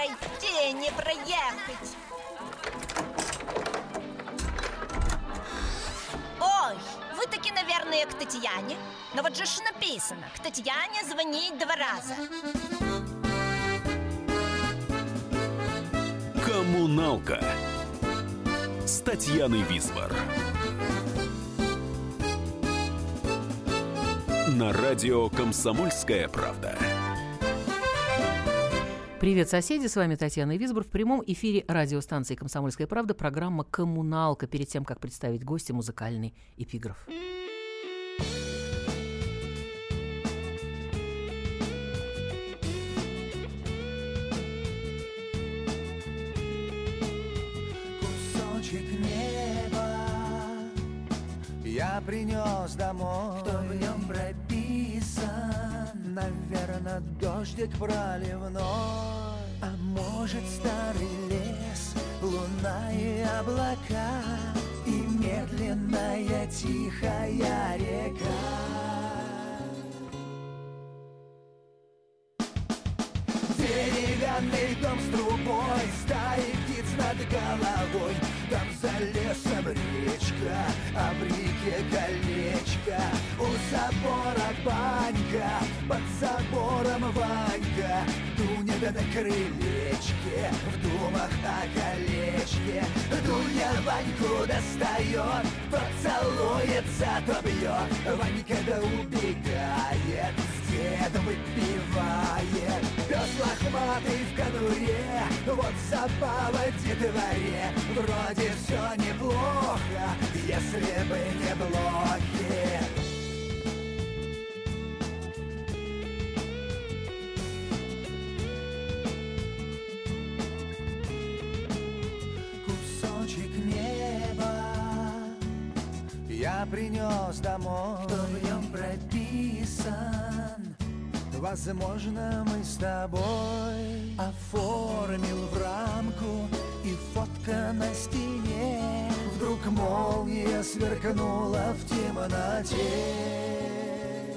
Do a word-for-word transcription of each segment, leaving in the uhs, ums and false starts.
пройти, не проехать. Ой, вы таки, наверное, к Татьяне. Но вот же ж написано: к Татьяне звонить два раза. Коммуналка с Татьяной Висбор на радио «Комсомольская правда». Привет, соседи, с вами Татьяна Висбор. В прямом эфире радиостанции «Комсомольская правда» программа «Коммуналка». Перед тем, как представить гостя, музыкальный эпиграф. Кусочек неба я принес домой. Кто в нем прописан? Наверно, дождик проливной. А может, старый лес, луна и облака, и медленная тихая река. Деревянный дом с трубой, стаи птиц над головой. Там за лесом речка, а в реке колечко. У забора банька, под забором Ванька. Дуня на крылечке, в думах о колечке. Дуня Ваньку достает, то целуется, то бьет. Ванька да убегает, с дедом выпивает. Пес лохматый в конуре, вот забава детворе. Вроде все неплохо, если бы не блохи. Кусочек неба я принес домой. Кто в нем прописан? Возможно, мы с тобой. Оформил в рамку и фотка на стене. Вдруг молния сверкнула в темноте.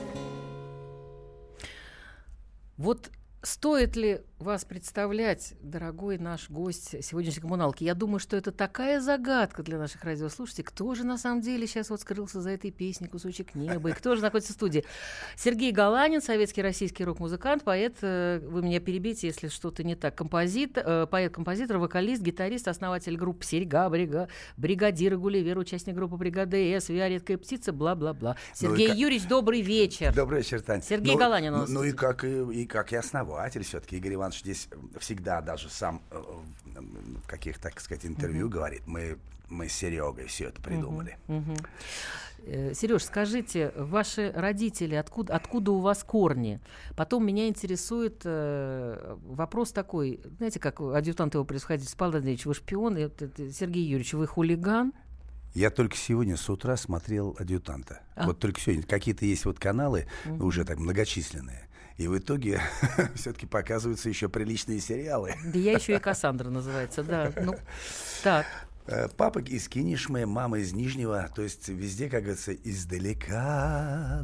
Вот стоит ли вас представлять, дорогой наш гость сегодняшней коммуналки? Я думаю, что это такая загадка для наших радиослушателей. Кто же на самом деле сейчас вот скрылся за этой песней «Кусочек неба»? И кто же находится в студии? Сергей Галанин, советский российский рок-музыкант, поэт, вы меня перебейте, если что-то не так, композитор, поэт-композитор, вокалист, гитарист, основатель группы «Серьга», брига, бригадир Гулливер, участник группы «Бригады С», «Виа редкая птица», бла-бла-бла. Сергей ну, Юрьевич, добрый вечер. Добрый вечер, Тань. Сергей ну, Галанин у нас. Ну и как, и, и как и основатель все-таки. Игорь Иванович здесь всегда даже сам в каких, так сказать, интервью uh-huh. говорит, мы, мы с Серегой все это придумали. Uh-huh. Uh-huh. Сереж, скажите, ваши родители, откуда, откуда у вас корни? Потом меня интересует э, вопрос такой, знаете, как адъютант его превосходительства Павел Андреевич, вы шпион, и, Сергей Юрьевич, вы хулиган? Я только сегодня с утра смотрел «Адъютанта». А? Вот только сегодня. Какие-то есть вот каналы, uh-huh. уже так многочисленные. И в итоге все-таки показываются еще приличные сериалы. Да я еще и Кассандра называется, да. Ну, так. Папа из Кинешмы, мама из Нижнего. То есть везде, как говорится, издалека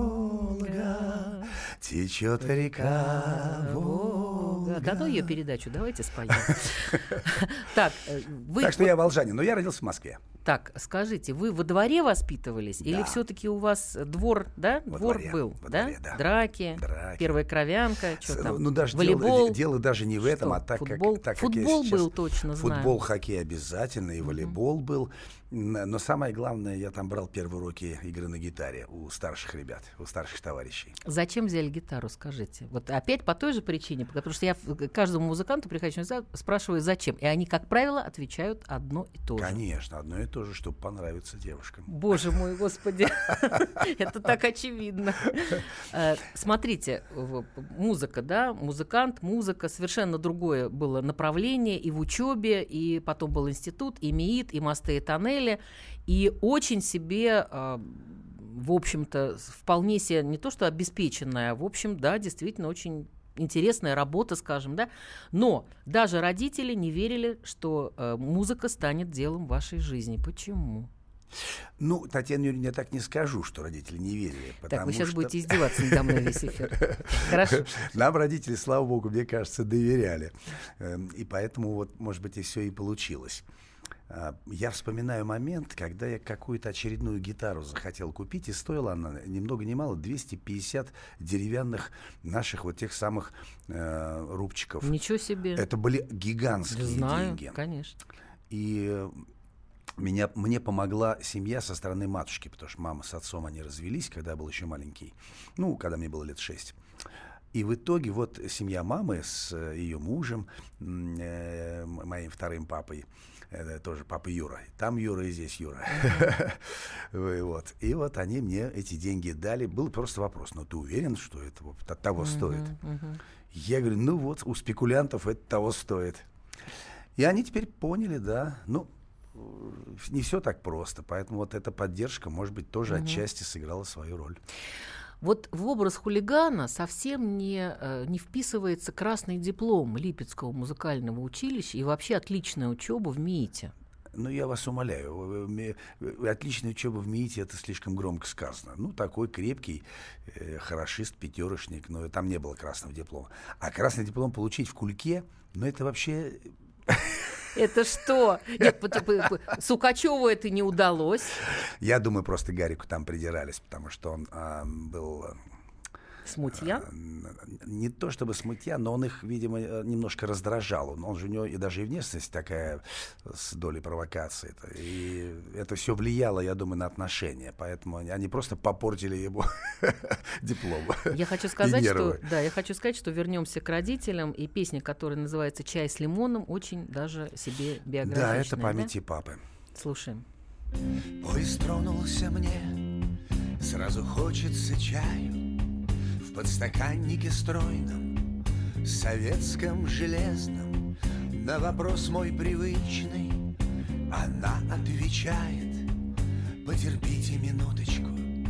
долго течет река Волга. Да, ну ее передачу давайте споем. Так, вы... так что я волжанин, но я родился в Москве. Так, скажите, вы во дворе воспитывались? Да. Или все-таки у вас двор, да? Во двор дворе, был, во да? Дворе, да? Драки, Драки, первая кровянка, что там? Ну, даже волейбол. Дело, дело даже не в этом, что? а так футбол? как, так, футбол как я был, точно знаю. Футбол, хоккей обязательно, и волейбол mm-hmm. был. Но самое главное, я там брал первые уроки игры на гитаре у старших ребят, у старших товарищей. Зачем взяли гитару, скажите? Вот опять по той же причине, потому что я каждому музыканту, приходящему, спрашиваю, зачем. И они, как правило, отвечают одно и то же. Конечно, одно и то же, чтобы понравиться девушкам. Боже мой, господи, это так очевидно. Смотрите, музыка, да, музыкант, музыка, совершенно другое было направление и в учебе, и потом был институт, и МИИТ, и мосты и тоннели. И очень себе, в общем-то, вполне себе не то что обеспеченная, а в общем, да, действительно очень интересная работа, скажем, да. Но даже родители не верили, что музыка станет делом вашей жизни. Почему? Ну, Татьяна Юрьевна, я так не скажу, что родители не верили. Так, вы сейчас что... будете издеваться надо мной весь эфир. Хорошо. Нам родители, слава богу, мне кажется, доверяли. И поэтому, вот, может быть, и все и получилось. Я вспоминаю момент, когда я какую-то очередную гитару захотел купить, и стоила она ни много ни мало двести пятьдесят деревянных наших вот тех самых э, рубчиков. Ничего себе. Это были гигантские Знаю, деньги. Конечно. И меня, мне помогла семья со стороны матушки, потому что мама с отцом, они развелись, когда я был еще маленький. Ну, когда мне было лет шесть. И в итоге вот семья мамы с ее мужем, э, моим вторым папой, это тоже папа Юра. Там Юра и здесь Юра. Uh-huh. Вот. И вот они мне эти деньги дали. Был просто вопрос, ну ты уверен, что это вот того uh-huh, стоит? Uh-huh. Я говорю, ну вот у спекулянтов это того стоит. И они теперь поняли, да, ну не все так просто. Поэтому вот эта поддержка, может быть, тоже uh-huh. отчасти сыграла свою роль. Вот в образ хулигана совсем не, не вписывается красный диплом Липецкого музыкального училища и вообще отличная учеба в МИИТе. Ну, я вас умоляю, отличная учеба в МИИТе — это слишком громко сказано. Ну, такой крепкий э, хорошист, пятерочник, но там не было красного диплома. А красный диплом получить в Кульке, ну, это вообще... Это что? Нет, Сукачеву это не удалось. Я думаю, просто Гарику там придирались, потому что он а, был... Смутьян? Не то чтобы смутьян, но он их, видимо, немножко раздражал. Он, он же у него и даже и внешность такая с долей провокации. И это все влияло, я думаю, на отношения. Поэтому они просто попортили ему диплом. Я хочу сказать, что да, я хочу сказать, что вернемся к родителям, и песня, которая называется «Чай с лимоном», очень даже себе биографичная. Да, это памяти да? папы. Слушаем. Поезд тронулся мне, сразу хочется чаю. В подстаканнике стройном, советском железном, на вопрос мой привычный она отвечает: потерпите минуточку,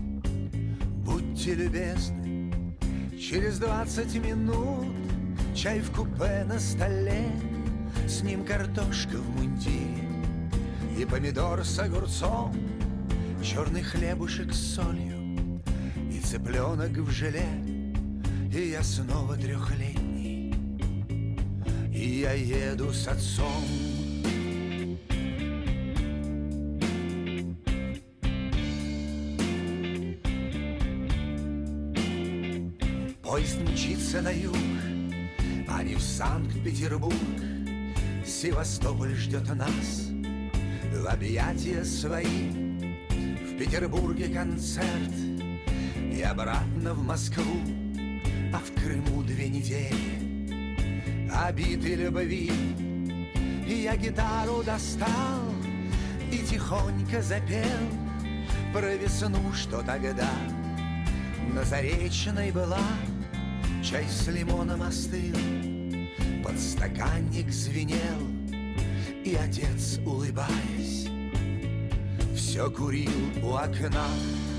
будьте любезны, через двадцать минут чай в купе на столе, с ним картошка в мундире и помидор с огурцом, черный хлебушек с солью и цыпленок в желе. И я снова трехлетний, и я еду с отцом. Поезд мчится на юг, а не в Санкт-Петербург. Севастополь ждет нас в объятия свои. В Петербурге концерт и обратно в Москву. А в Крыму две недели обиты любви. И я гитару достал и тихонько запел про весну, что тогда на Заречной была. Чай с лимоном остыл, подстаканник звенел, и отец, улыбаясь, все курил у окна.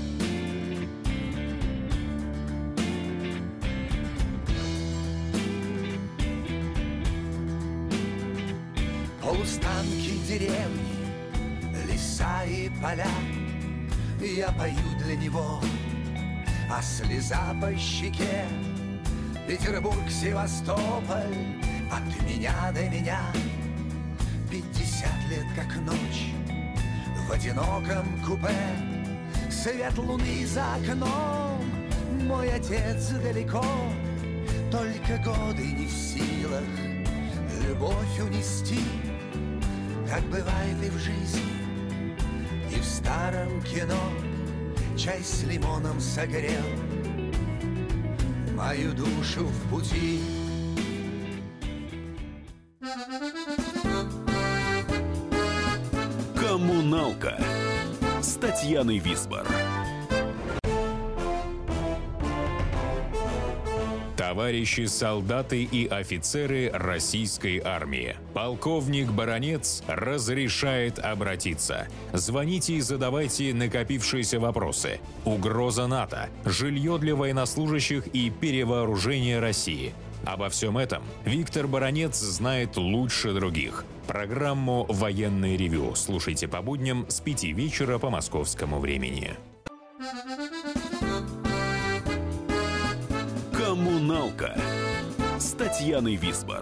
Полустанки деревни, леса и поля, я пою для него, а слеза по щеке. Петербург, Севастополь, от меня до меня пятьдесят лет как ночь в одиноком купе. Свет луны за окном, мой отец далеко, только годы не в силах любовь унести. Так бывает и в жизни, и в старом кино. Чай с лимоном согрел мою душу в пути. Коммуналка с Татьяной Висбор. Товарищи солдаты и офицеры российской армии. Полковник Баранец разрешает обратиться. Звоните и задавайте накопившиеся вопросы. Угроза НАТО, жилье для военнослужащих и перевооружение России. Обо всем этом Виктор Баранец знает лучше других. Программу «Военное ревю» слушайте по будням с пяти вечера по московскому времени. «Коммуналка» с Татьяной Висбор.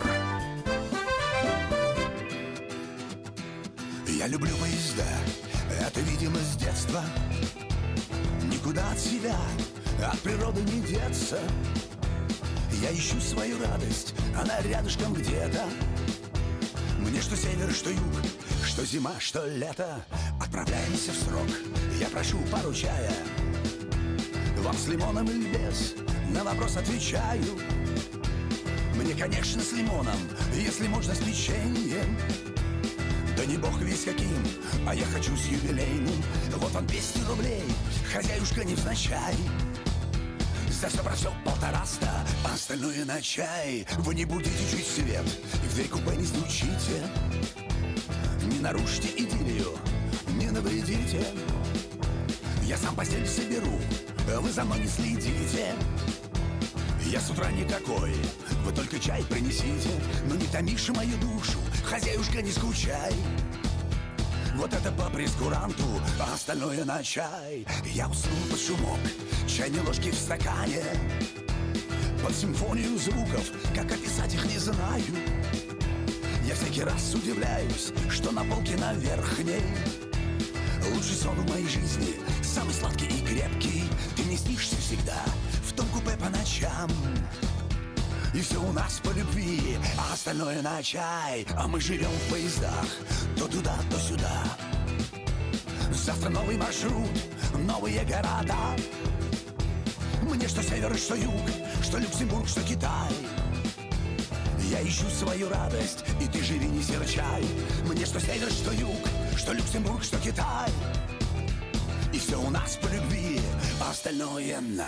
Я люблю поезда, это, видимо, с детства. Никуда от себя, от природы не деться. Я ищу свою радость, она рядышком где-то. Мне что север, что юг, что зима, что лето. Отправляемся в срок, я прошу пару чая. Вам с лимоном или без, на вопрос отвечаю. Мне, конечно, с лимоном, если можно с печеньем. Да не бог весь каким, а я хочу с юбилейным. Вот вам двести рублей, хозяюшка невзначай. За все про все полтораста, а остальное на чай. Вы не будете чуть свет, и в дверь купе не стучите. Не нарушите идиллию, не навредите. Я сам постель соберу, вы за мной не следите. Я с утра никакой, вы только чай принесите. Но не томишь мою душу, хозяюшка, не скучай. Вот это по прескуранту, а остальное на чай. Я уснул под шумок чайной ложки в стакане, под симфонию звуков, как описать их не знаю. Я всякий раз удивляюсь, что на полке на верхней лучший сон в моей жизни, самый сладкий и крепкий. Ты мне снишься всегда в том купе по ночам. И все у нас по любви, а остальное на чай. А мы живем в поездах, то туда, то сюда. Завтра новый маршрут, новые города. Мне что север, что юг, что Люксембург, что Китай. Я ищу свою радость, и ты живи, не серчай. Мне что север, что юг, что Люксембург, что Китай. И все у нас по любви, а остальное на...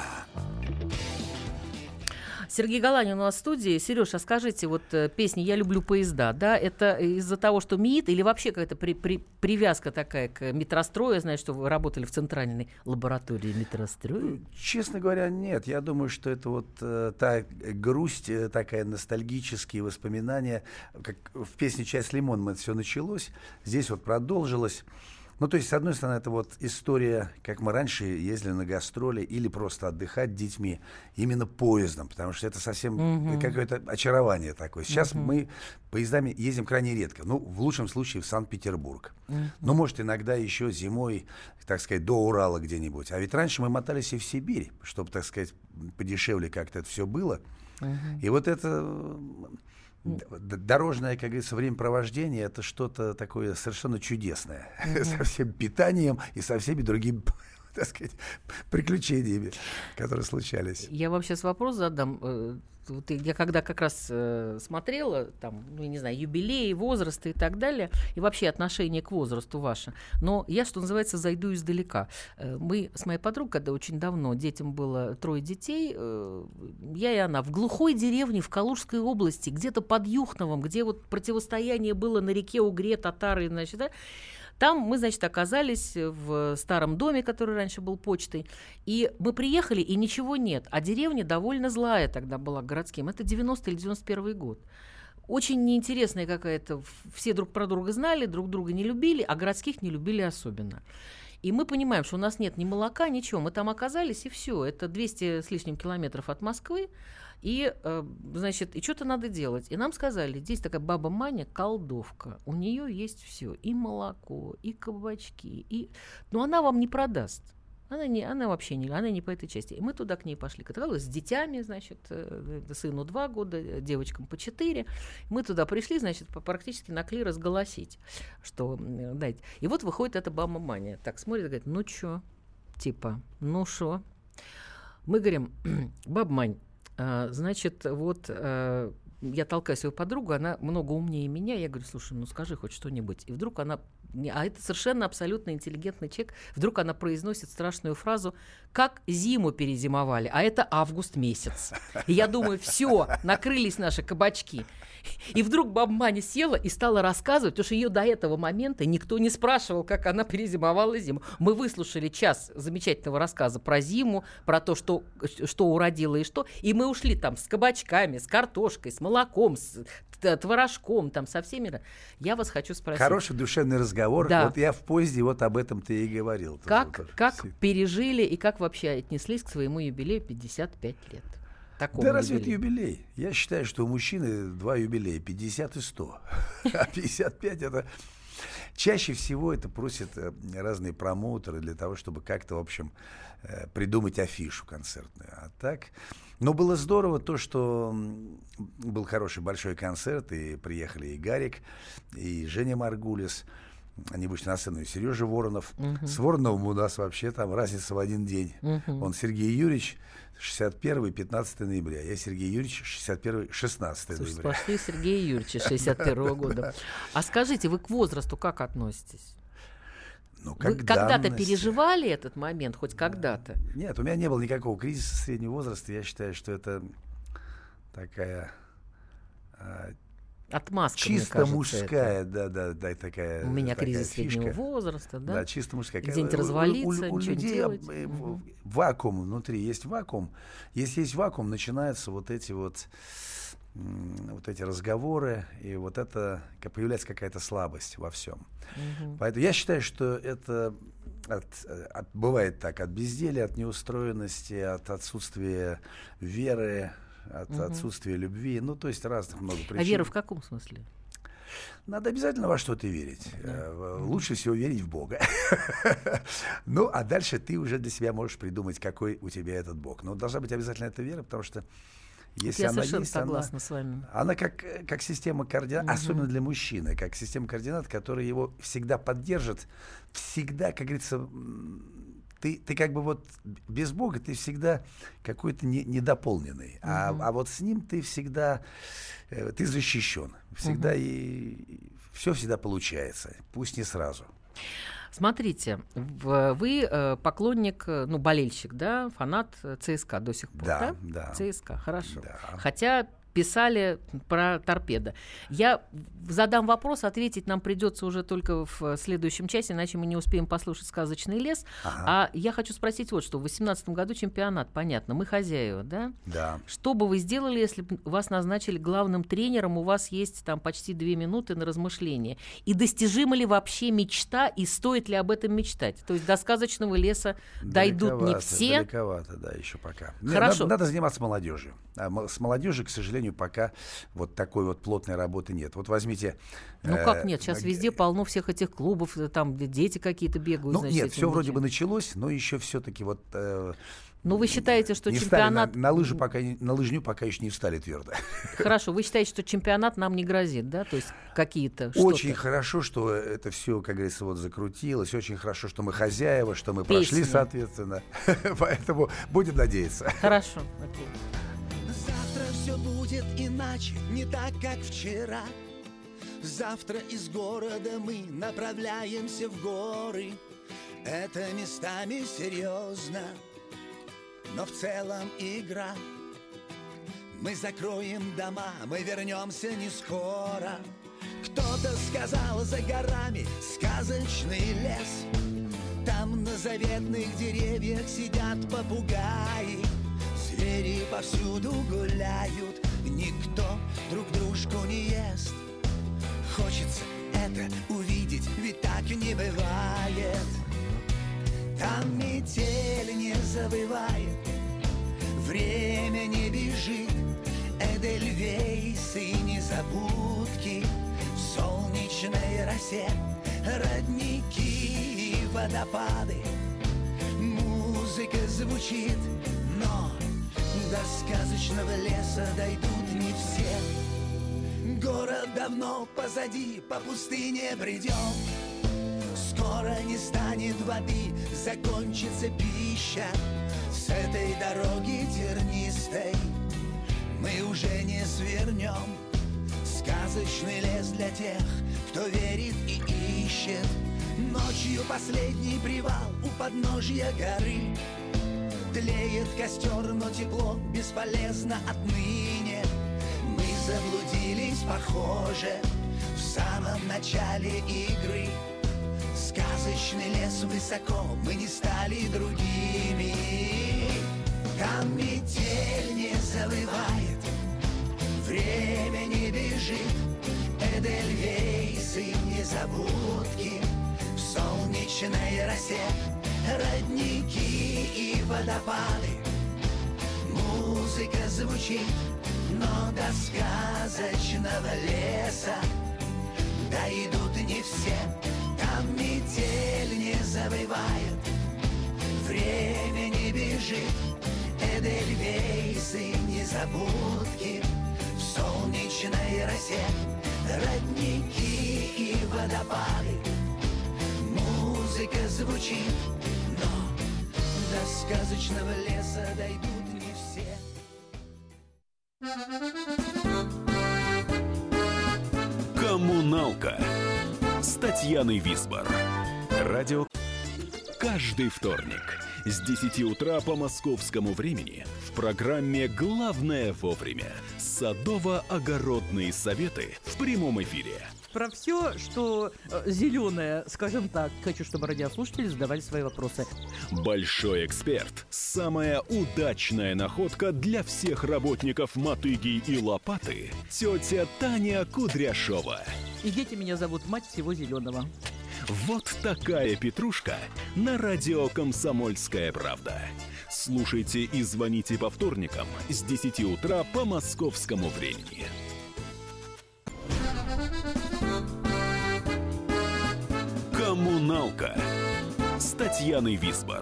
Сергей Галанин у нас в студии. Сереж, а скажите, вот э, песня «Я люблю поезда», да, это из-за того, что МИИТ, или вообще какая-то при, при, привязка такая к метрострою? Я знаю, что вы работали в центральной лаборатории метростроя. Честно говоря, нет. Я думаю, что это вот э, та грусть, э, такая ностальгические воспоминания. Как в песне «Чай с лимоном» это все началось, здесь вот продолжилось. Ну, то есть, с одной стороны, это вот история, как мы раньше ездили на гастроли или просто отдыхать с детьми именно поездом, потому что это совсем uh-huh. какое-то очарование такое. Сейчас uh-huh. мы поездами ездим крайне редко, ну, в лучшем случае в Санкт-Петербург. Uh-huh. Ну, может, иногда еще зимой, так сказать, до Урала где-нибудь. А ведь раньше мы мотались и в Сибирь, чтобы, так сказать, подешевле как-то это все было. Uh-huh. И вот это... Дорожное, как говорится, времяпровождение — это что-то такое совершенно чудесное. Mm-hmm. Со всем питанием и со всеми другими, так сказать, приключениями, которые случались. Я вам сейчас вопрос задам. Вот я когда как раз э, смотрела, там, ну, я не знаю, юбилеи, возрасты и так далее, и вообще отношение к возрасту ваше, но я, что называется, зайду издалека. Э, мы с моей подругой, когда очень давно, детям было трое детей, э, я и она, в глухой деревне в Калужской области, где-то под Юхновом, где вот противостояние было на реке Угре, татары, значит, да, там мы, значит, оказались в старом доме, который раньше был почтой, и мы приехали, и ничего нет. А деревня довольно злая тогда была городским. Это девяностый или девяносто первый год. Очень неинтересная какая-то. Все друг про друга знали, друг друга не любили, а городских не любили особенно. И мы понимаем, что у нас нет ни молока, ничего. Мы там оказались, и все. Это двести с лишним километров от Москвы. И, э, значит, и что-то надо делать. И нам сказали, здесь такая баба Маня, колдовка. У нее есть все. И молоко, и кабачки. И... Но она вам не продаст. Она, не, она вообще не, она не по этой части. И мы туда к ней пошли. Каталась с детьми, значит, э, сыну два года, девочкам по четыре. Мы туда пришли, значит, практически на клей разголосить, что э, дайте. И вот выходит эта баба Маня. Так смотрит и говорит, ну чё? Типа, ну шо? Мы говорим, баба Мань, А, значит, вот а, я толкаю свою подругу, она много умнее меня, я говорю, слушай, ну скажи хоть что-нибудь. И вдруг она, а это совершенно абсолютно интеллигентный человек, вдруг она произносит страшную фразу, как зиму перезимовали, а это август месяц. И я думаю, все, накрылись наши кабачки. И вдруг баба Маня села и стала рассказывать, потому что ее до этого момента никто не спрашивал, как она перезимовала зиму. Мы выслушали час замечательного рассказа про зиму, про то, что, что уродило и что, и мы ушли там с кабачками, с картошкой, с молоком, с творожком, там, со всеми. Я вас хочу спросить. Хороший душевный разговор. Да. Вот я в поезде вот об этом ты и говорил. Как, Вот, как пережили и как вообще отнеслись к своему юбилею пятьдесят пять лет? Такому да разве это юбилею. юбилей? Я считаю, что у мужчины два юбилея, пятьдесят и сто. А пятьдесят пять это... Чаще всего это просят разные промоутеры для того, чтобы как-то, в общем, придумать афишу концертную. А так... Но было здорово то, что был хороший большой концерт, и приехали и Гарик, и Женя Маргулис. Они вышли на сцену, и Сережа Воронов. Uh-huh. С Вороновым у нас вообще там разница в один день. Uh-huh. Он Сергей Юрьевич, шестьдесят первый, пятнадцатого ноября. Я Сергей Юрьевич, шестьдесят первый, шестнадцатого ноября. Пошли Сергея Юрьевича, шестьдесят первого года. А скажите, вы к возрасту как относитесь? Ну, как вы когда-то данность. Переживали этот момент, хоть когда-то? Нет, у меня не было никакого кризиса среднего возраста. Я считаю, что это такая... Отмазка, чисто мне кажется, мужская, это. да, да, да, такая. У меня такая кризис фишка. среднего возраста, да? Да, чисто мужская. Где-нибудь развалиться, у, у, ничего у людей не делать. Угу. Вакуум внутри, есть вакуум. Если есть вакуум, начинаются вот эти вот, вот эти разговоры, и вот это появляется какая-то слабость во всем. Угу. Поэтому я считаю, что это от, от, бывает так, от безделия, от неустроенности, от отсутствия веры, от угу. отсутствия любви, ну, то есть разных много причин. А вера в каком смысле? Надо обязательно во что-то верить. Да. Лучше всего верить в Бога. Ну, а дальше ты уже для себя можешь придумать, какой у тебя этот Бог. Но должна быть обязательно эта вера, потому что если Я она совершенно есть, согласна она, с вами. Она как, как система координат, угу. особенно для мужчины, как система координат, которая его всегда поддержит, всегда, как говорится, ты, ты как бы вот без Бога ты всегда какой-то не, недополненный, угу. а, а вот с ним ты всегда, э, ты защищен, всегда угу. и, и все всегда получается, пусть не сразу. Смотрите, вы поклонник, ну, болельщик, да, фанат ЦСКА до сих пор, да? Да, да. ЦСКА, хорошо. Да. Хотя писали про торпедо. Я задам вопрос, ответить нам придется уже только в следующем часе, иначе мы не успеем послушать «Сказочный лес». Ага. А я хочу спросить вот что. В восемнадцатом году чемпионат, понятно, мы хозяева, да? Да. Что бы вы сделали, если бы вас назначили главным тренером, у вас есть там почти две минуты на размышление? И достижима ли вообще мечта, и стоит ли об этом мечтать? То есть до «Сказочного леса» дойдут не все? Далековато, да, еще пока. Хорошо. Надо, надо заниматься молодежью. А с молодежью, к сожалению, пока вот такой вот плотной работы нет. Вот возьмите... Ну э, как нет? Сейчас э, везде полно всех этих клубов, там дети какие-то бегают. Ну значит, нет, все вроде ничего. бы началось, но еще все-таки вот... Э, ну вы считаете, что не чемпионат... На, на, лыжу пока, на лыжню пока еще не встали твердо. Хорошо, вы считаете, что чемпионат нам не грозит, да? То есть какие-то... Очень что-то. хорошо, что это все, как говорится, вот закрутилось. Очень хорошо, что мы хозяева, что мы Песни. прошли, соответственно. Поэтому будем надеяться. Хорошо, окей. Все будет иначе, не так, как вчера. Завтра из города мы направляемся в горы. Это местами серьезно, но в целом игра. Мы закроем дома, мы вернемся не скоро. Кто-то сказал, за горами сказочный лес. Там на заветных деревьях сидят попугаи. Звери повсюду гуляют, никто друг дружку не ест. Хочется это увидеть, ведь так не бывает. Там метель не забывает, время не бежит. Эдельвейсы и незабудки в солнечной росе, родники и водопады. Музыка звучит, но до сказочного леса дойдут не все. Город давно позади, по пустыне бредем. Скоро не станет воды, закончится пища. С этой дороги тернистой мы уже не свернем. Сказочный лес для тех, кто верит и ищет. Ночью последний привал у подножья горы. Тлеет костер, но тепло бесполезно отныне. Мы заблудились, похоже, в самом начале игры. Сказочный лес высоко, мы не стали другими. Там метель не завывает, время не бежит. Эдельвейсы, незабудки в солнечной росе. Родники и водопады, музыка звучит, но до сказочного леса дойдут не все. Там метель не завывает, время не бежит. Эдельвейсы, незабудки в солнечной росе. Родники и водопады, музыка звучит, но до сказочного леса дойдут не все. Коммуналка с Татьяной Висбор. Радио каждый вторник с десяти утра по московскому времени в программе «Главное вовремя» садово-огородные советы в прямом эфире. Про все, что э, зеленое, скажем так, хочу, чтобы радиослушатели задавали свои вопросы. Большой эксперт. Самая удачная находка для всех работников мотыги и лопаты. Тетя Таня Кудряшова. И дети меня зовут мать всего зеленого. Вот такая петрушка на радио «Комсомольская правда». Слушайте и звоните по вторникам с десяти утра по московскому времени. Коммуналка с Татьяной Висбор.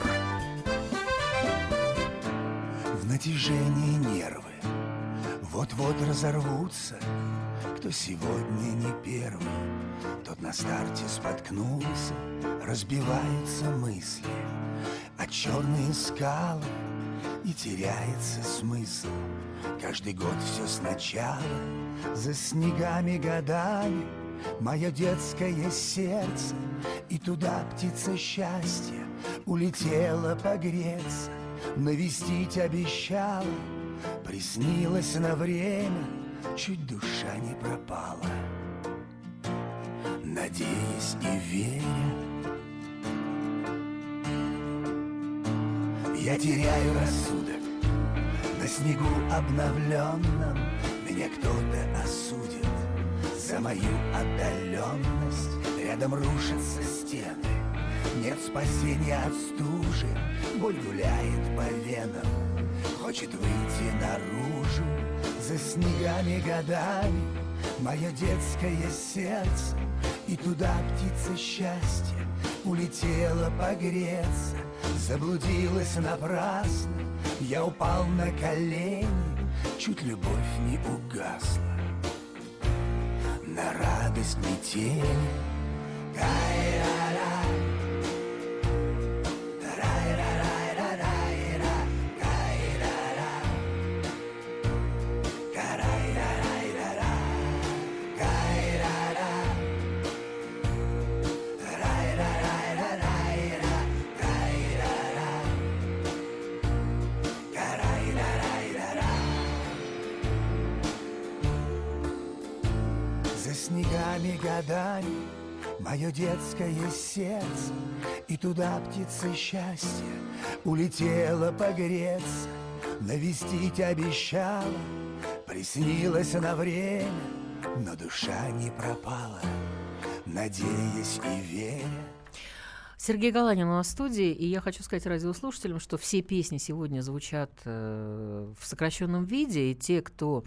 В натяжении нервы вот-вот разорвутся. Кто сегодня не первый, тот на старте споткнулся. Разбиваются мысли о черные скалы, и теряется смысл. Каждый год все сначала, за снегами годами. Мое детское сердце, и туда птица счастья улетела погреться. Навестить обещала, приснилось на время, чуть душа не пропала. Надеясь и веря, я теряю рассудок. На снегу обновленном меня кто-то осудит за мою отдаленность. Рядом рушатся стены, нет спасения от стужи. Боль гуляет по венам, хочет выйти наружу. За снегами годами мое детское сердце, и туда птица счастья улетела погреться. Заблудилась напрасно, я упал на колени, чуть любовь не угасла. На радость метели. Кай-ра-ра, тарай-ра-рай-ра-рай-ра, кай-ра-ра, карай-ра-рай-ра-ра, кай-ра-ра, тарай-ра-рай-ра-рай-ра, кай-ра-ра, карай-ра-рай-ра-ра. За снегами годами мое детское сердце, и туда птица счастья улетела погреться. Навестить обещала, приснилось на время, но душа не пропала, надеясь и веря. Сергей Галанин у нас в студии, и я хочу сказать радиослушателям, что все песни сегодня звучат э, в сокращенном виде, и те, кто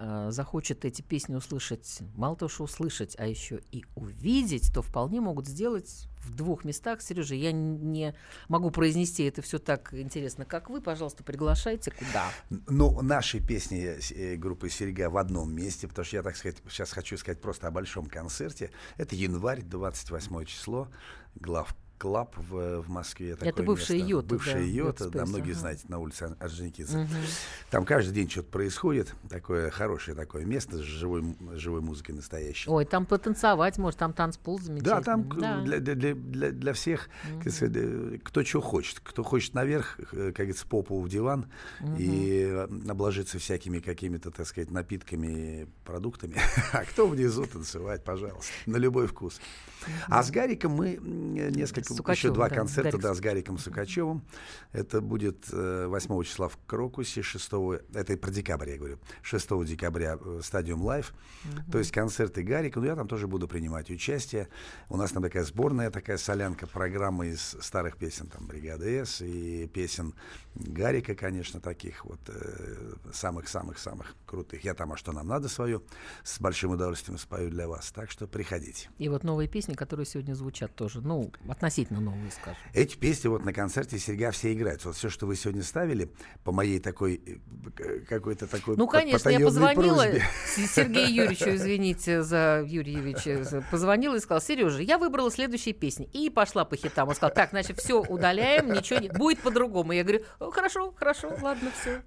э, захочет эти песни услышать, мало того, что услышать, а еще и увидеть, то вполне могут сделать в двух местах. Сережа, я не могу произнести это все так интересно, как вы. Пожалуйста, приглашайте куда. Ну, наши песни э, группы «Серега» в одном месте, потому что я, так сказать, сейчас хочу сказать просто о большом концерте. Это январь, двадцать восьмое число, глав Клаб в, в Москве. Это бывшая Йота. Бывшая да, Йота, да, многие ага. знаете, на улице Орджоникидзе. Угу. Там каждый день что-то происходит. Такое хорошее такое место с живой, живой музыкой настоящей. Ой, там потанцевать может, там танцпол замечательный. Да, там да. Для, для, для, для всех, угу. как сказать, кто что хочет. Кто хочет наверх, как говорится, попу в диван угу. и обложиться всякими какими-то, так сказать, напитками, продуктами. А кто внизу танцевать, пожалуйста, на любой вкус. Угу. А с Гариком мы несколько еще два да, концерта да, с Гариком Сукачевым. Это будет э, восьмого числа в Крокусе, шестого, это про декабрь я говорю, шестого декабря Стадиум Лайв. Uh-huh. То есть концерты Гарика, но я там тоже буду принимать участие. У нас там такая сборная, такая солянка программы из старых песен, там «Бригада С» и песен Гарика, конечно, таких вот э, самых-самых-самых крутых. Я там «А что нам надо» свою с большим удовольствием спою для вас. Так что приходите. И вот новые песни, которые сегодня звучат тоже, ну, относительно новые, скажем. Эти песни вот на концерте «Серега» все играют. Вот все, что вы сегодня ставили, по моей такой, какой-то такой Ну, конечно, я позвонила просьбе. Сергею Юрьевичу, извините за Юрьевича, позвонила и сказала: Сережа, я выбрала следующие песни. И пошла по хитам. Он сказал: так, значит, все удаляем, ничего не... Будет по-другому. Я говорю: хорошо, хорошо, ладно, все.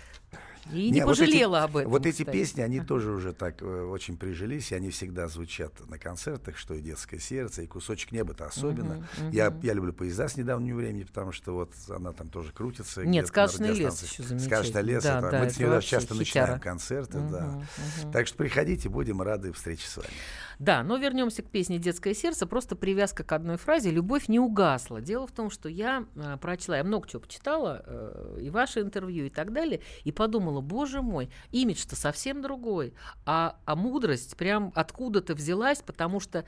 И не, не пожалела вот эти, об этом. Вот кстати. Эти песни, они тоже уже так э, очень прижились, и они всегда звучат на концертах, что и «Детское сердце», и «Кусочек неба»-то особенно. Uh-huh, uh-huh. Я, я люблю «Поезда с недавнего времени», потому что вот она там тоже крутится. Нет, «Сказочный лес» еще замечательный. «Сказочный лес», да, это, да, мы с ней даже часто хитяра. начинаем концерты. Uh-huh, да. uh-huh. Так что приходите, будем рады встрече с вами. Да, но вернемся к песне «Детское сердце». Просто привязка к одной фразе: «Любовь не угасла». Дело в том, что я э, прочла, я много чего почитала, э, и ваше интервью, и так далее, и подумала: боже мой, имидж-то совсем другой, а, а мудрость прям откуда-то взялась, потому что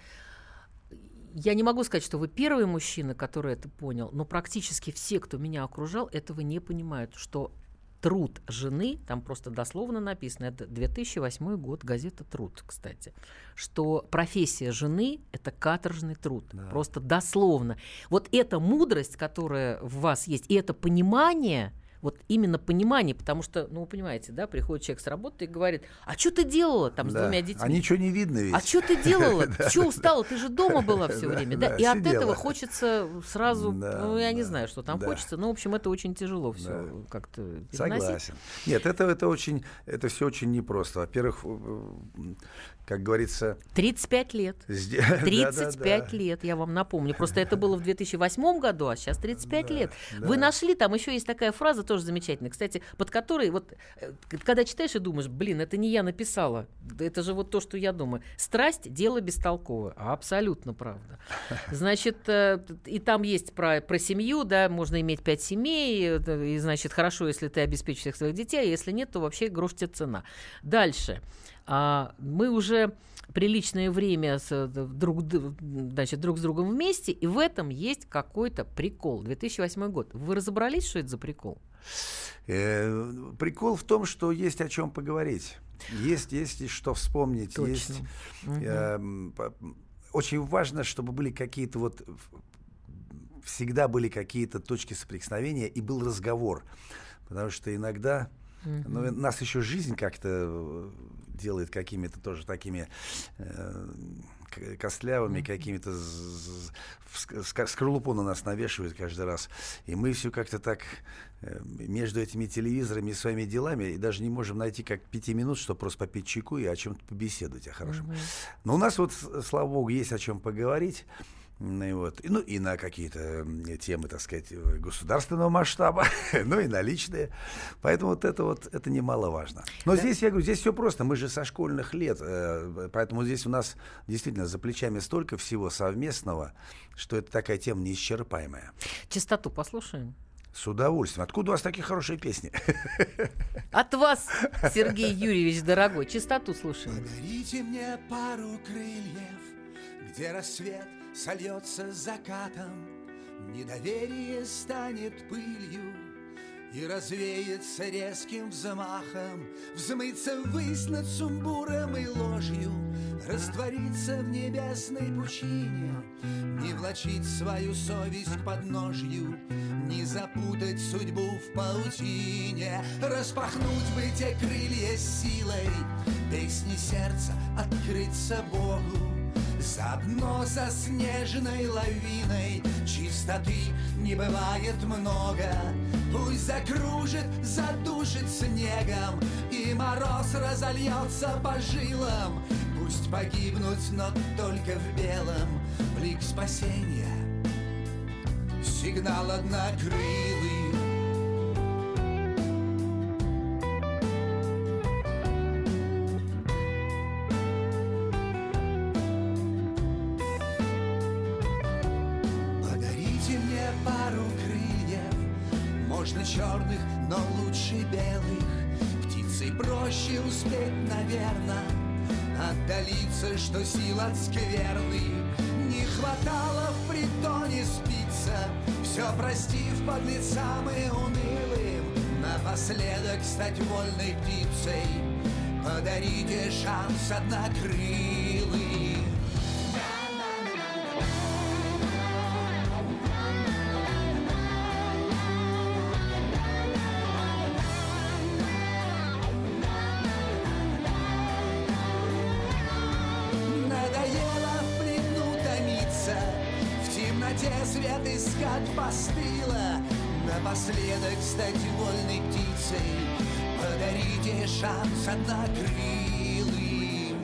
я не могу сказать, что вы первый мужчина, который это понял, но практически все, кто меня окружал, этого не понимают, что труд жены, там просто дословно написано, это две тысячи восьмой год, газета «Труд», кстати, что профессия жены – это каторжный труд, да. Просто дословно. Вот эта мудрость, которая в вас есть, и это понимание, вот именно понимание, потому что, ну, вы понимаете, да, приходит человек с работы и говорит: а что ты делала там с да. двумя детьми? А ничего не видно ведь. А что ты делала? Чего устала? Ты же дома была все время. Да? И от этого хочется сразу, ну, я не знаю, что там хочется, но, в общем, это очень тяжело все как-то переносить. Согласен. Нет, это, это очень, это все очень непросто. Во-первых, как говорится... тридцать пять лет. тридцать пять лет, я вам напомню. Просто это было в две тысячи восьмом году, а сейчас тридцать пять лет. Вы нашли, там еще есть такая фраза, тоже замечательная, кстати, под которой, вот, когда читаешь и думаешь: блин, это не я написала, это же вот то, что я думаю. Страсть – дело бестолковое. Абсолютно правда. Значит, и там есть про, про семью, да, можно иметь пять семей, и, значит, хорошо, если ты обеспечишь всех своих детей, а если нет, то вообще грош тебе цена. Дальше. А, мы уже приличное время с, друг, значит, друг с другом вместе, и в этом есть какой-то прикол. две тысячи восьмой год. Вы разобрались, что это за прикол? Э, прикол в том, что есть о чем поговорить. Есть, есть что вспомнить. Точно. Есть, угу. э, очень важно, чтобы были какие-то вот... Всегда были какие-то точки соприкосновения, и был разговор. Потому что иногда... Uh-huh. Ну, нас еще жизнь как-то делает какими-то тоже такими э, костлявыми, uh-huh. какими-то з- з- скорлупу на нас навешивает каждый раз. И мы все как-то так э, между этими телевизорами и своими делами и даже не можем найти как пяти минут, чтобы просто попить чайку и о чем-то побеседовать о хорошем. Uh-huh. Но у нас вот, слава богу, есть о чем поговорить. Ну и, вот, ну и на какие-то темы, так сказать, государственного масштаба, ну и на личные. Поэтому вот это вот, это немаловажно. Но да. здесь, я говорю, здесь все просто. Мы же со школьных лет, э, поэтому здесь у нас действительно за плечами столько всего совместного, что это такая тема неисчерпаемая. Частоту послушаем. С удовольствием. Откуда у вас такие хорошие песни? От вас, Сергей Юрьевич, дорогой. Частоту слушаем. Подарите мне пару крыльев, где рассвет сольется с закатом, недоверие станет пылью, и развеется резким взмахом, взмыться ввысь над сумбуром и ложью, раствориться в небесной пучине, не влачить свою совесть к подножью, не запутать судьбу в паутине, распахнуть бы те крылья силой, песни сердца открыться Богу. Заодно со снежной лавиной чистоты не бывает много. Пусть закружит, задушит снегом, и мороз разольется по жилам. Пусть погибнуть, но только в белом, блик спасения, сигнал однокрылый. Можно черных, но лучше белых. Птицей проще успеть, наверно, отдалиться, что сил от скверны не хватало в притоне спиться, все простив подлецам и унылым, напоследок стать вольной птицей. Подарите шанс однокрылый. Свет искать постыло, напоследок стать вольной птицей. Подарите шанс однокрылым.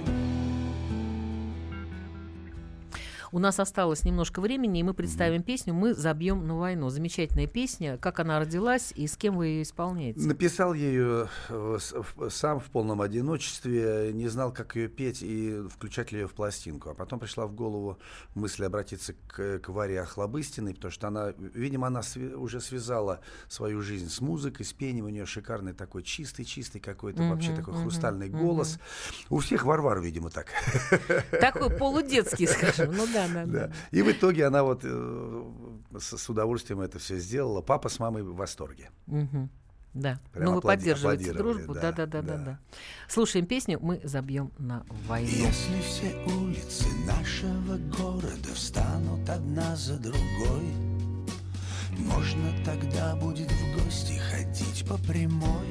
У нас осталось немножко времени, и мы представим mm-hmm. песню «Мы забьем на войну». Замечательная песня. Как она родилась и с кем вы ее исполняете? Написал я ее сам в полном одиночестве, не знал, как ее петь и включать ли ее в пластинку. А потом пришла в голову мысль обратиться к, к Варе Охлобыстиной, потому что она, видимо, она сви- уже связала свою жизнь с музыкой, с пением. У нее шикарный такой чистый-чистый какой-то, mm-hmm, вообще такой mm-hmm, хрустальный mm-hmm. голос. У всех Варвар, видимо, так. Такой полудетский, скажем, ну да. Да, да. И в итоге она вот э, с, с удовольствием это все сделала. Папа с мамой в восторге. Угу. Да. Прям ну, вы аплоди- поддерживаете дружбу. Да, да, да, да, да. да, да. Слушаем песню «Мы забьем на войну». Если все улицы нашего города встанут одна за другой, можно тогда будет в гости ходить по прямой.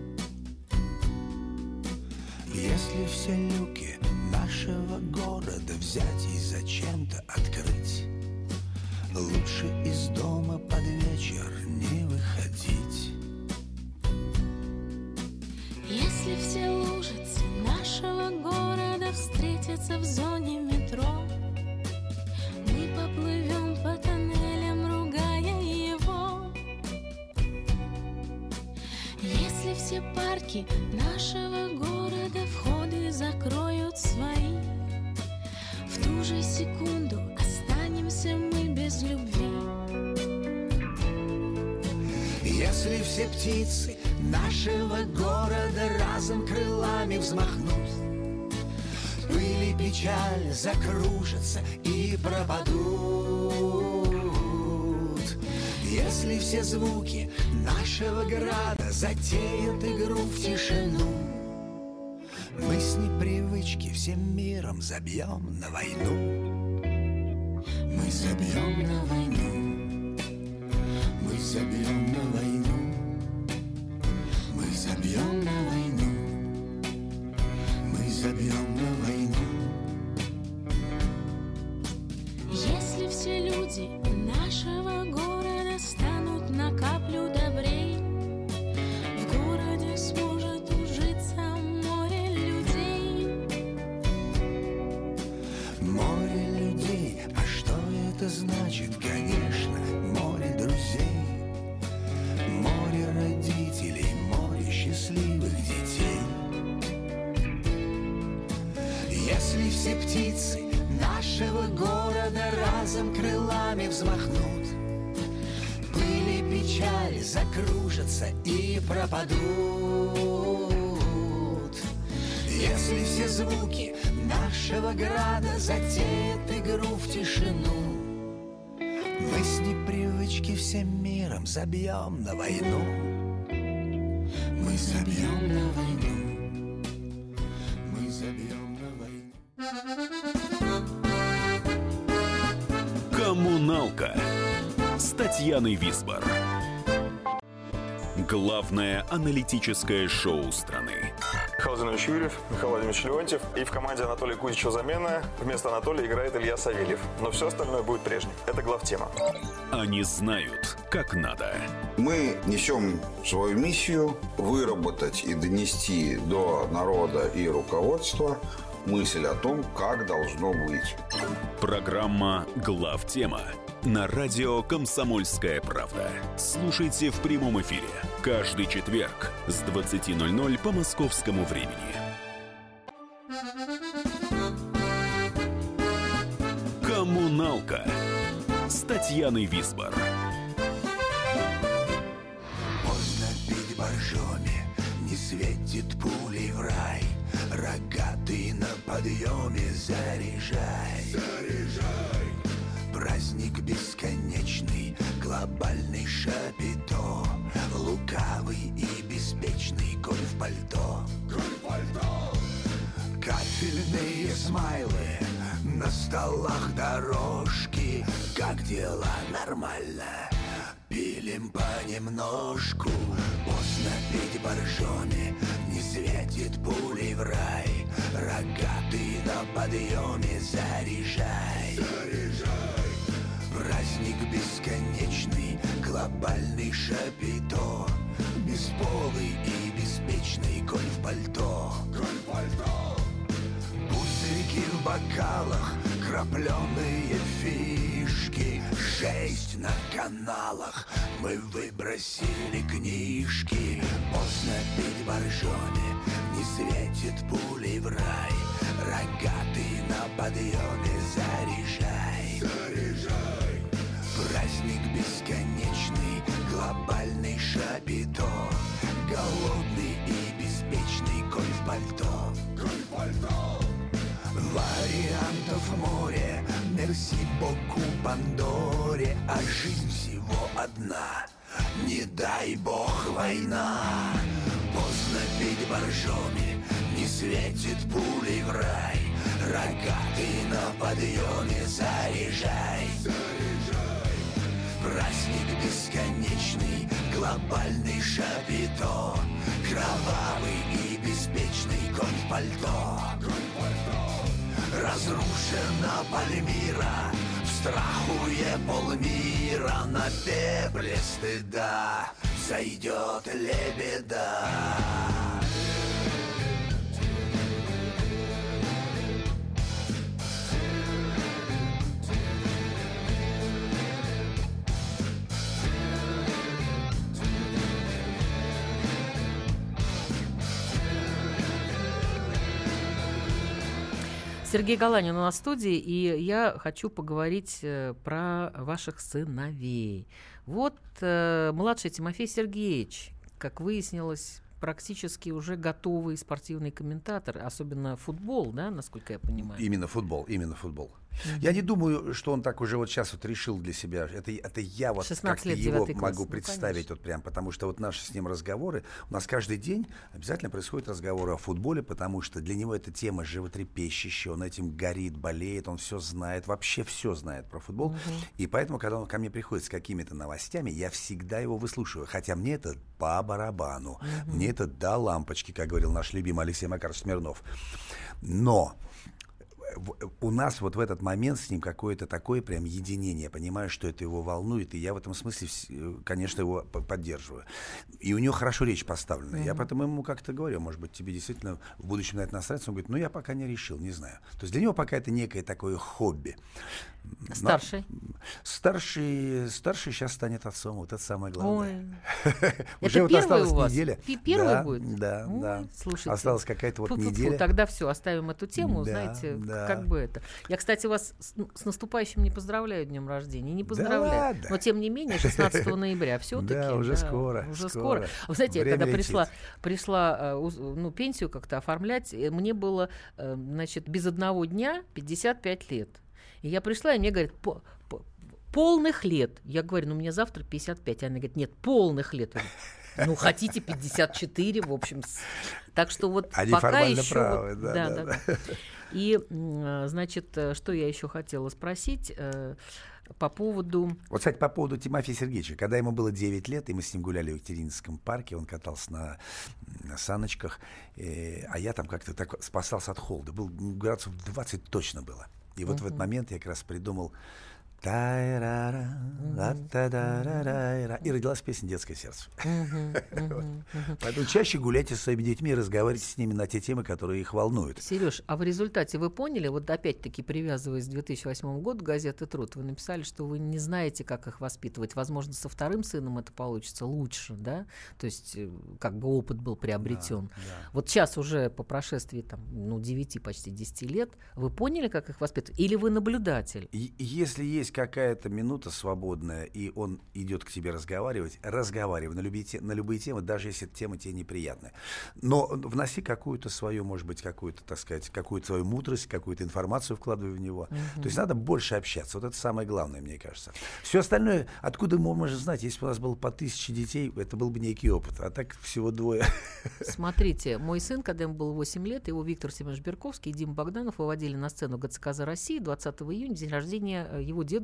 Если все люки нашего города взять и зачем-то открыть, лучше из дома под вечер не выходить. Если все лужицы нашего города встретятся в зоне метро, мы поплывем по тоннелям, ругая его. Если все парки нашего города входы закроют свои, в ту же секунду останемся мы без любви. Если все птицы нашего города разом крылами взмахнут, пыль и печаль закружатся и пропадут. Если все звуки нашего града затеют игру в тишину, мы с непривычки всем миром забьем на войну. Мы забьем на войну. Мы забьем на войну. Мы забьем на войну. Мы забьем на войну. Если все люди нашего города станут на каплю добрей, в городе сможет ужиться море людей. Море людей, а что это значит? Конечно, море друзей, море родителей, море счастливых детей. Если все птицы нашего города разом крылами взмахнут, пыль и печаль закружатся и пропадут. Если все звуки нашего града затеют игру в тишину, мы с непривычки всем миром забьем на войну. Мы забьем на войну. Мы забьем на войну. «Коммуналка» с Татьяной Висбор. Главное аналитическое шоу страны. Михаил Владимирович Юрьев, Михаил Владимирович Леонтьев. И в команде Анатолия Кузичева замена. Вместо Анатолия играет Илья Савельев. Но все остальное будет прежним. Это главтема. Они знают, как надо. Мы несем свою миссию выработать и донести до народа и руководства мысль о том, как должно быть. Программа «Главтема» на радио «Комсомольская правда». Слушайте в прямом эфире каждый четверг с двадцати ноль-ноль по московскому времени. «Коммуналка» с Татьяной Висбор. Поздно пить боржоми, не светит пулей в рай. Рогатый на подъеме, заряжай, заряжай. Праздник бесконечный, глобальный шапито. Лукавый и беспечный, конь в пальто, конь в пальто. Кафельные смайлы, на столах дорожки. Как дела? Нормально, пилим понемножку. Поздно пить боржоми, не светит пулей в рай. Рогатый на подъеме, заряжай, заряжай. Праздник бесконечный, глобальный шапито. Бесполый и беспечный, конь в пальто, конь в пальто. Пузырьки в бокалах, крапленые фишки. Шесть на каналах, мы выбросили книжки. Поздно пить боржоми, не светит пулей в рай. Рогатый на подъеме, заряжай, заряжай. Праздник бесконечный, глобальный шапито. Голодный и беспечный, конь в пальто, конь в пальто. Вариантов море, мерси боку Пандоре. А жизнь всего одна, не дай бог война. Поздно пить боржоми, не светит пулей в рай. Рогатый на подъеме, заряжай, заряжай. Праздник бесконечный, глобальный шапито. Кровавый и беспечный, конь в пальто, конь в пальто. Разрушена Пальмира, в страхуе полмира. На пепле стыда сойдет лебеда. Сергей Галанин у нас в студии, и я хочу поговорить э, про ваших сыновей. Вот э, младший Тимофей Сергеевич, как выяснилось, практически уже готовый спортивный комментатор, особенно футбол, да, насколько я понимаю? Именно футбол, именно футбол. Mm-hmm. Я не думаю, что он так уже вот сейчас вот решил для себя. Это, это я вот как-то его могу представить ну, вот прям, потому что вот наши с ним разговоры, у нас каждый день обязательно происходят разговоры о футболе, потому что для него эта тема животрепещущая, он этим горит, болеет, он все знает, вообще все знает про футбол. Mm-hmm. И поэтому, когда он ко мне приходит с какими-то новостями, я всегда его выслушиваю, хотя мне это по барабану, mm-hmm. мне это до лампочки, как говорил наш любимый Алексей Макарович Смирнов. Но у нас вот в этот момент с ним какое-то такое прям единение. Я понимаю, что это его волнует, и я в этом смысле, конечно, его поддерживаю. И у него хорошо речь поставлена. Mm-hmm. Я поэтому ему как-то говорю, может быть, тебе действительно в будущем на это настраиваться. Он говорит, ну я пока не решил, не знаю. То есть для него пока это некое такое хобби. Старший? Но, старший, старший сейчас станет отцом, вот это самое главное. Уже вот осталась неделя. Первый будет? Да, да. Слушайте, осталась какая-то вот неделя. Тогда все, оставим эту тему, знаете, как бы это. Я, кстати, вас с наступающим не поздравляю днем рождения, не поздравляю. Но тем не менее, шестнадцатого ноября все-таки. Да, уже скоро. Уже скоро. Вы знаете, я когда пришла, пришла ну, пенсию как-то оформлять, мне было, значит, без одного дня пятьдесят пять лет. И я пришла, и мне говорят, по, по, полных лет. Я говорю, ну мне завтра пятьдесят пять. И она говорит, нет, полных лет. Ну, хотите пятьдесят четыре, в общем. Так что вот Они пока формально еще... правы, вот, да, да, да, да, да. И, значит, что я еще хотела спросить по поводу... Вот, кстати, по поводу Тимофея Сергеевича. Когда ему было девять лет, и мы с ним гуляли в Екатерининском парке, он катался на, на саночках, э, а я там как-то так спасался от холода. Был градусов двадцать точно было. И вот uh-huh. в этот момент я как раз придумал «Тай-ра-ра, ла-та-да-ра-ра-ра», и родилась песня «Детское сердце». Uh-huh, uh-huh, uh-huh. Поэтому чаще гуляйте со своими детьми и разговаривайте с ними на те темы, которые их волнуют. Сереж, а в результате вы поняли, вот опять-таки привязываясь к две тысячи восьмому году, газеты «Труд», вы написали, что вы не знаете, как их воспитывать. Возможно, со вторым сыном это получится лучше, да? То есть как бы опыт был приобретен. Да, да. Вот сейчас уже по прошествии там, ну, девяти, почти десяти лет, вы поняли, как их воспитывать? Или вы наблюдатель? И, если есть какая-то минута свободная, и он идет к тебе разговаривать, разговаривай на любые, на любые темы, даже если тема тебе неприятная. Но вноси какую-то свою, может быть, какую-то, так сказать, какую-то свою мудрость, какую-то информацию вкладывай в него. Uh-huh. То есть надо больше общаться. Вот это самое главное, мне кажется. Все остальное, откуда мы можем знать, если бы у нас было по тысяче детей, это был бы некий опыт. А так всего двое. Смотрите, мой сын, когда ему было восемь лет, его Виктор Семенович Берковский и Дима Богданов выводили на сцену ГЦК «За Россию» двадцатого июня, день рождения его дедушки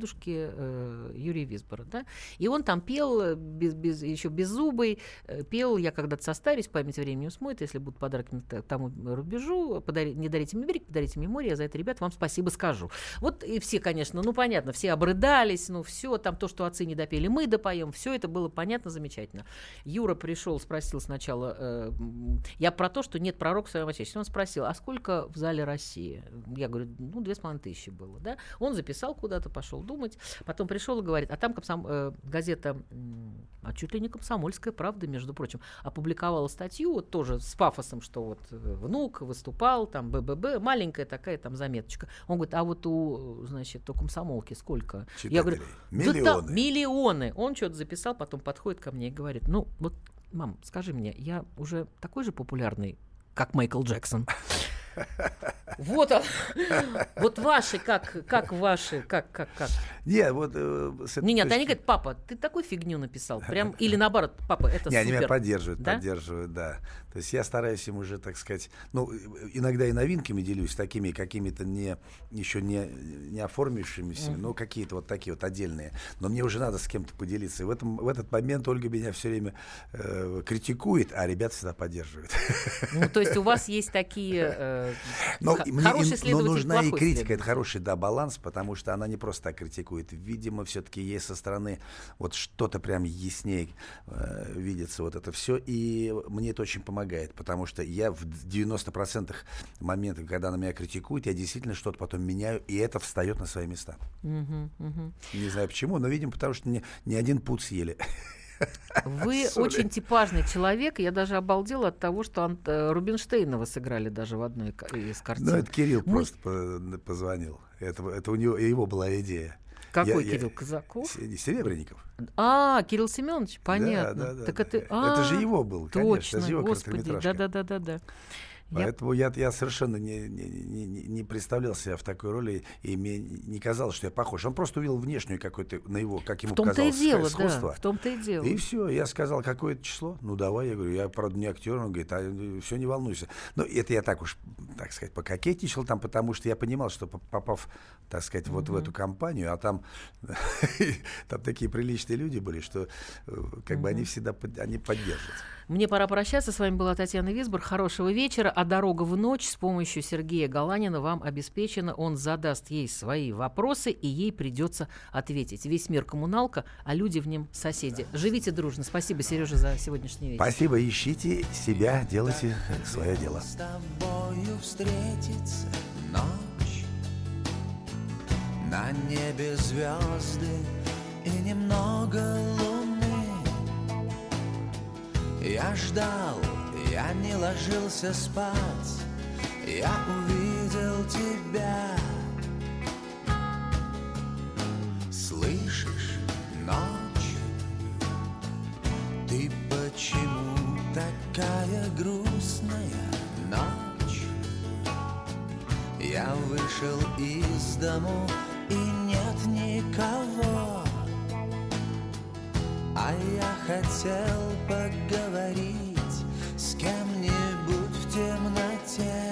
э, Юрия Висбора, да, и он там пел, без, без, еще беззубый, э, пел «Я когда-то состарюсь, память временем смоет, если будут подарки тому рубежу, подари, не дарите мне берег, подарите мне море, я за это, ребят, вам спасибо скажу». Вот и все, конечно, ну понятно, все обрыдались, ну все, там то, что отцы не допели, мы допоем, все это было понятно, замечательно. Юра пришел, спросил сначала, э, я про то, что нет пророка в своем отечестве, он спросил, а сколько в зале России? Я говорю, ну две с половиной тысячи было, да, он записал куда-то, пошел думать, потом пришел и говорит, а там комсом... э, газета, а чуть ли не «Комсомольская правда», между прочим, опубликовала статью, вот тоже с пафосом, что вот внук выступал, там БББ, маленькая такая там заметочка. Он говорит, а вот у, значит, у «Комсомолки» сколько? Читателей. Я говорю, миллионы. Да, да, миллионы. Он что-то записал, потом подходит ко мне и говорит, ну вот, мам, скажи мне, я уже такой же популярный, как Майкл Джексон? Вот он. Вот ваши, как, как ваши, как, как, как? Нет, вот... Э, не, нет, они говорят, папа, ты такую фигню написал. Прям, или наоборот, папа, это не, супер. Они меня поддерживают, да? поддерживают, да. То есть я стараюсь им уже, так сказать, ну, иногда и новинками делюсь, такими какими-то не, еще не, не оформившимися, mm-hmm. но какие-то вот такие вот отдельные. Но мне уже надо с кем-то поделиться. И в, этом, в этот момент Ольга меня все время э, критикует, а ребята всегда поддерживают. Ну, то есть у вас есть такие... Э, но, х- мне, хороший следователь, но нужна и критика, следователь. Это хороший, да, баланс, потому что она не просто так критикует. Видимо, все-таки ей со стороны вот что-то прям яснее э, видится вот это все, и мне это очень помогает, потому что я в девяноста процентах моментов, когда она меня критикует, я действительно что-то потом меняю, и это встает на свои места. Uh-huh, uh-huh. Не знаю почему, но, видимо, потому что не, не один пуд съели. Вы Sorry. очень типажный человек. Я даже обалдела от того, что Ант... Рубинштейна вы сыграли даже в одной из картин. Ну, это Кирилл Мы... просто позвонил. Это, это у него, его была идея. Какой я, Кирилл? я... Казаков? Серебренников. А, Кирилл Семенович, понятно. Да, да, да, так да. Это... А, это же его был, конечно. Точно, Это же его господи, да-да-да-да. Поэтому я, я совершенно не, не, не, не представлял себя в такой роли, и мне не казалось, что я похож. Он просто увидел внешнюю какую-то, на его, как ему казалось, сходство. Да, в том-то и дело. И все, я сказал, какое это число? Ну, давай, я говорю, я, правда, не актер. Он говорит, а все, не волнуйся. Но это я так уж, так сказать, пококетничал там, потому что я понимал, что попав, так сказать, вот mm-hmm. в эту компанию, а там, там такие приличные люди были, что как бы mm-hmm. они всегда они поддержат. Мне пора прощаться. С вами была Татьяна Висбор. Хорошего вечера. А «Дорога в ночь» с помощью Сергея Галанина вам обеспечена. Он задаст ей свои вопросы, и ей придется ответить. Весь мир коммуналка, а люди в нем соседи. Живите дружно. Спасибо, Сережа, за сегодняшний вечер. Спасибо. Ищите себя, делайте свое дело. С тобою встретится ночь, на небе звезды и немного луны. Я ждал, я не ложился спать, я увидел тебя. Слышишь, ночь, ты почему такая грустная? Ночь, я вышел из дому и нет никого, А я хотел поговорить с кем-нибудь в темноте.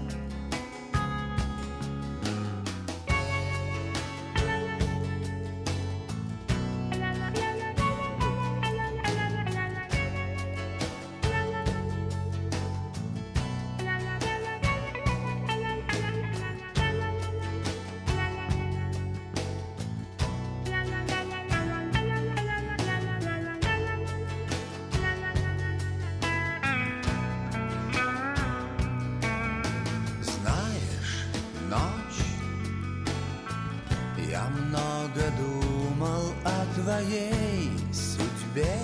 Я много думал о твоей судьбе.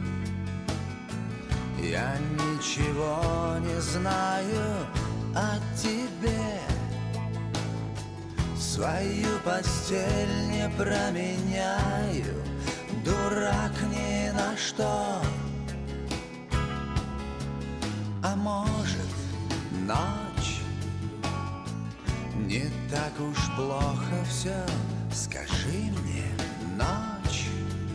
Я ничего не знаю о тебе. Свою постель не променяю, дурак ни на что. А может, ночь не так уж плохо все. Скажи мне, ночь,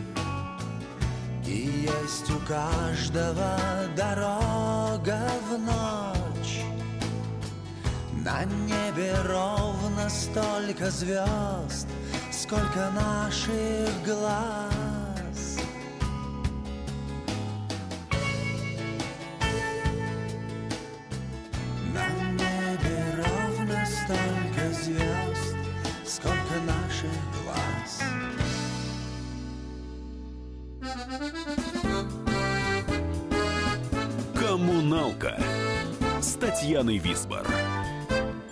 и есть у каждого дорога в ночь. На небе ровно столько звезд, сколько наших глаз. На небе ровно столько звезд, сколько наших глаз. «Коммуналка» с Татьяной Висбор.